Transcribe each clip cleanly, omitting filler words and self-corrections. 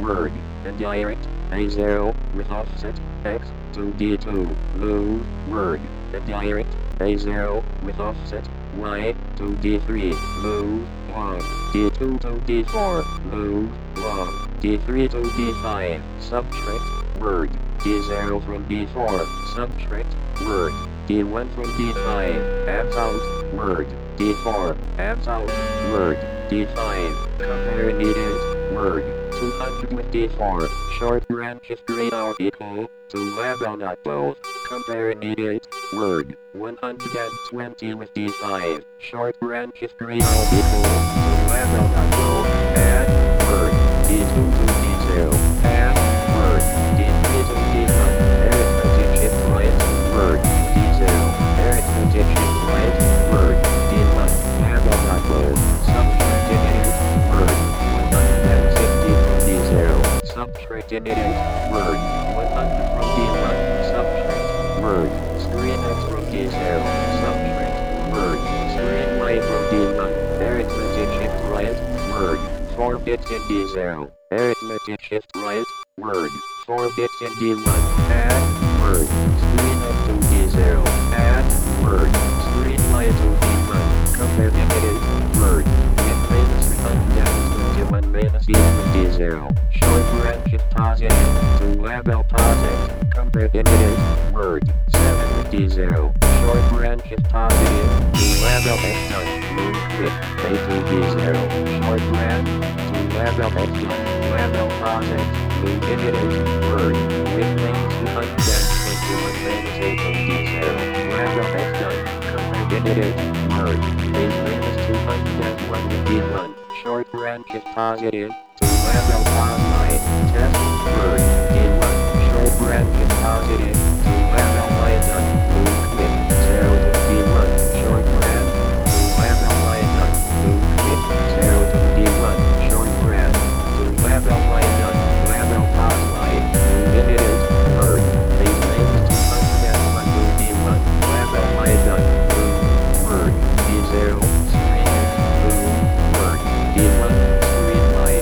word, indirect, A0, with offset, X, to D2, move, word, indirect, A0, with offset, Y, to D3, move, long, D2 to D4, move, long, D3 to D5, subtract, word, D0 from D4, subtract, word, D1 from D5, abs out, word, D4, abs out, word, D5, compare needed, word, 200 with D4, short branch is grayed out equal, to level not both, compare needed, word, 120 with D5, short branch is grayed out equal, to level not both, add, word, D2 to D0, add, word, D3 to D1, arithmetic shift right, word, D0, arithmetic shift right, word, D1, level not both, subtracting it, word, 160 from D0, subtracting it, word, 100 from D1, subtract, word, screen X from D0, subtract, word, screen Y from D1, arithmetic shift right, word, 4 bits in D0, arithmetic shift right, word, 4 bits in D1, add, word, screen X to D0, add, word, screen Y to D1, compare negative, word, get minus 121 minus E from D0, short branch is positive, to level positive, compare negative, word, 7 with D0, short branch is positive, to level X done, move with, A to D0, short branch, to level X done, level positive, move negative, word, with minus 221 minus A to D0, level X done, compare negative, word, base minus 201 with D1, short branch is positive, to level positive, test, word, D1, short branch is positive, to level Y done, move with, 0 to D1, short branch, to level Y done, move with, 0 to D1, short branch, to level Y done, level positive, move negative, word, base minus 201 to D1, level Y done, move, word, D0, screen X, move, word, D1, screen Y.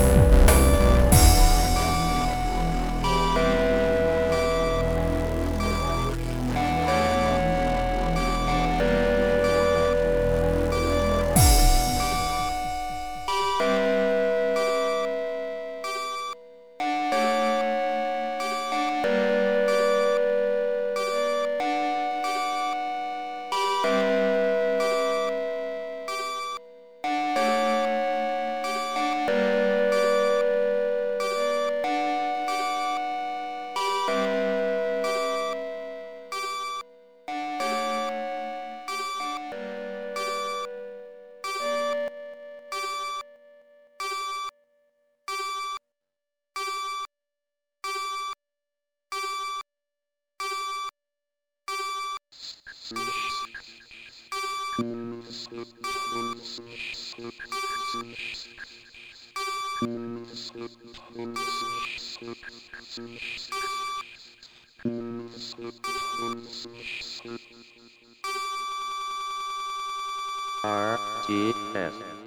RTS